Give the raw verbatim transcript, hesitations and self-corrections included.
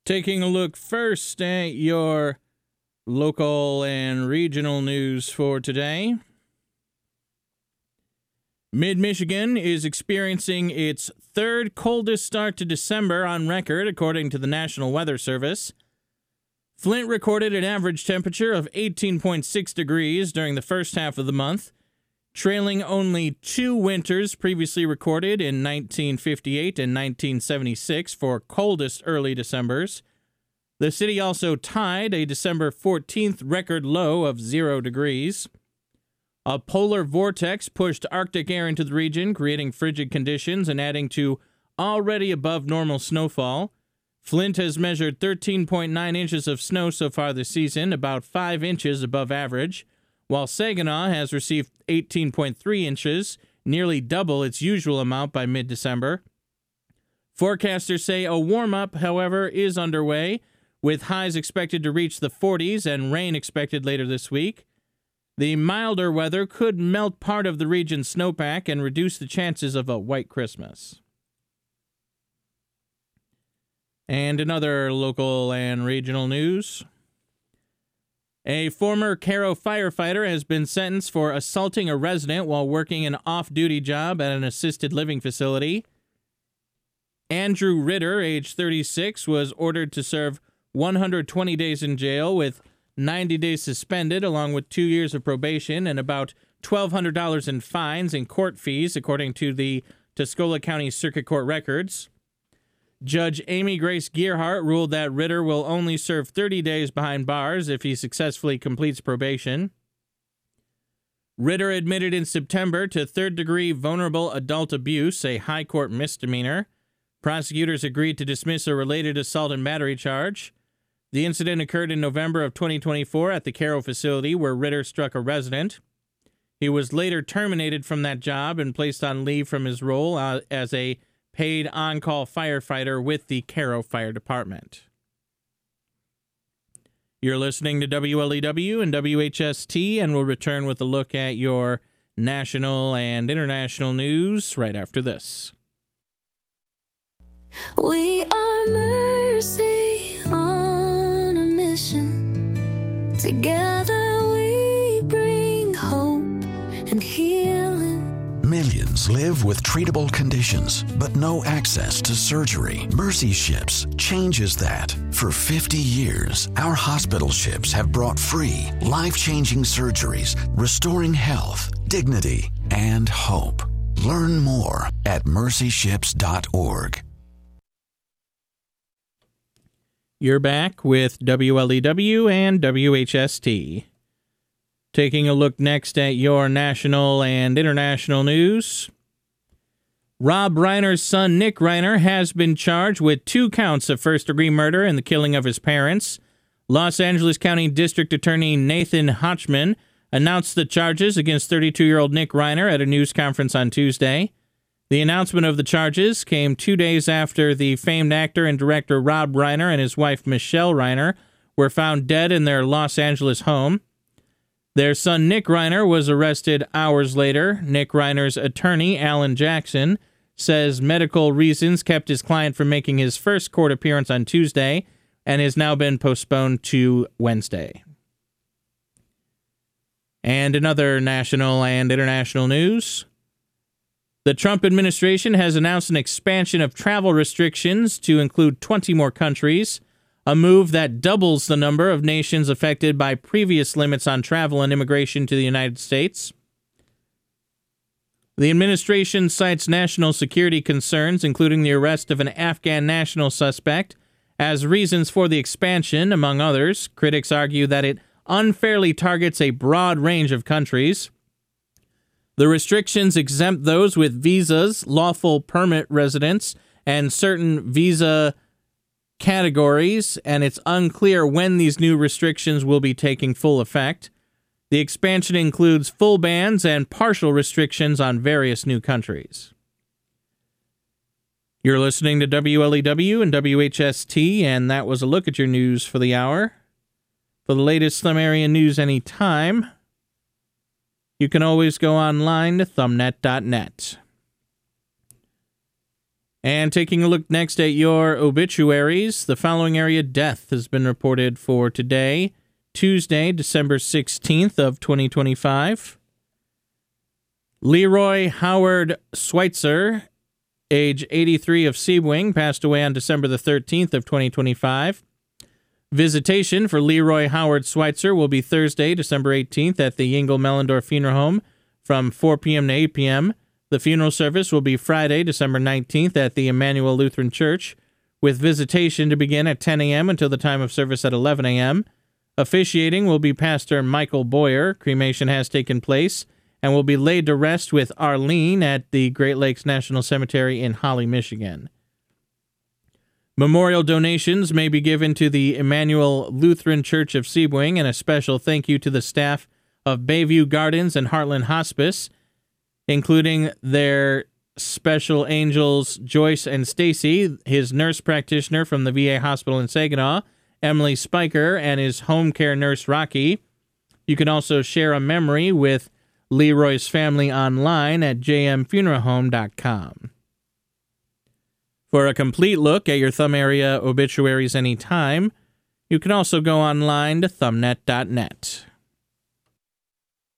Taking a look first at your local and regional news for today. Mid-Michigan is experiencing its third coldest start to December on record, according to the National Weather Service. Flint recorded an average temperature of eighteen point six degrees during the first half of the month, trailing only two winters previously recorded in nineteen fifty-eight and nineteen seventy-six for coldest early Decembers. The city also tied a December fourteenth record low of zero degrees. A polar vortex pushed Arctic air into the region, creating frigid conditions and adding to already above normal snowfall. Flint has measured thirteen point nine inches of snow so far this season, about five inches above average, while Saginaw has received eighteen point three inches, nearly double its usual amount by mid-December. Forecasters say a warm-up, however, is underway, with highs expected to reach the forties and rain expected later this week. The milder weather could melt part of the region's snowpack and reduce the chances of a white Christmas. And in other local and regional news, a former Cairo firefighter has been sentenced for assaulting a resident while working an off-duty job at an assisted living facility. Andrew Ritter, age thirty-six, was ordered to serve one hundred twenty days in jail with ninety days suspended, along with two years of probation and about twelve hundred dollars in fines and court fees, according to the Tuscola County Circuit Court records. Judge Amy Grace Gearhart ruled that Ritter will only serve thirty days behind bars if he successfully completes probation. Ritter admitted in September to third-degree vulnerable adult abuse, a high court misdemeanor. Prosecutors agreed to dismiss a related assault and battery charge. The incident occurred in November of twenty twenty-four at the Cairo facility where Ritter struck a resident. He was later terminated from that job and placed on leave from his role uh, as a paid on-call firefighter with the Cairo Fire Department. You're listening to W L E W and W H S T, and we'll return with a look at your national and international news right after this. We are Mercy on a mission. Together we bring hope and healing. Millions live with treatable conditions, but no access to surgery. Mercy Ships changes that. For fifty years, our hospital ships have brought free, life-changing surgeries, restoring health, dignity, and hope. Learn more at mercy ships dot org. You're back with W L E W and W H S T. Taking a look next at your national and international news. Rob Reiner's son, Nick Reiner, has been charged with two counts of first-degree murder in the killing of his parents. Los Angeles County District Attorney Nathan Hochman announced the charges against thirty-two-year-old Nick Reiner at a news conference on Tuesday. The announcement of the charges came two days after the famed actor and director Rob Reiner and his wife Michelle Reiner were found dead in their Los Angeles home. Their son Nick Reiner was arrested hours later. Nick Reiner's attorney, Alan Jackson, says medical reasons kept his client from making his first court appearance on Tuesday and has now been postponed to Wednesday. And in other national and international news, the Trump administration has announced an expansion of travel restrictions to include twenty more countries, a move that doubles the number of nations affected by previous limits on travel and immigration to the United States. The administration cites national security concerns, including the arrest of an Afghan national suspect, as reasons for the expansion, among others. Critics argue that it unfairly targets a broad range of countries. The restrictions exempt those with visas, lawful permit residents, and certain visa categories, and it's unclear when these new restrictions will be taking full effect. The expansion includes full bans and partial restrictions on various new countries. You're listening to W L E W and W H S T, and that was a look at your news for the hour. For the latest Thumb Area news anytime, you can always go online to thumbnet dot net. And taking a look next at your obituaries, the following area death has been reported for today, Tuesday, December sixteenth of twenty twenty-five. Leroy Howard Schweitzer, age eighty-three, of Sebwing, passed away on December the thirteenth of twenty twenty-five. Visitation for Leroy Howard Schweitzer will be Thursday, December eighteenth at the Yingle Mellendorf Funeral Home from four p.m. to eight p.m. The funeral service will be Friday, December nineteenth at the Emmanuel Lutheran Church, with visitation to begin at ten a.m. until the time of service at eleven a.m. Officiating will be Pastor Michael Boyer. Cremation has taken place and will be laid to rest with Arlene at the Great Lakes National Cemetery in Holly, Michigan. Memorial donations may be given to the Emmanuel Lutheran Church of Sebwing, and a special thank you to the staff of Bayview Gardens and Heartland Hospice, including their special angels Joyce and Stacy, his nurse practitioner from the V A hospital in Saginaw, Emily Spiker, and his home care nurse Rocky. You can also share a memory with Leroy's family online at j m funeral home dot com. For a complete look at your Thumb area obituaries anytime, you can also go online to thumbnet dot net.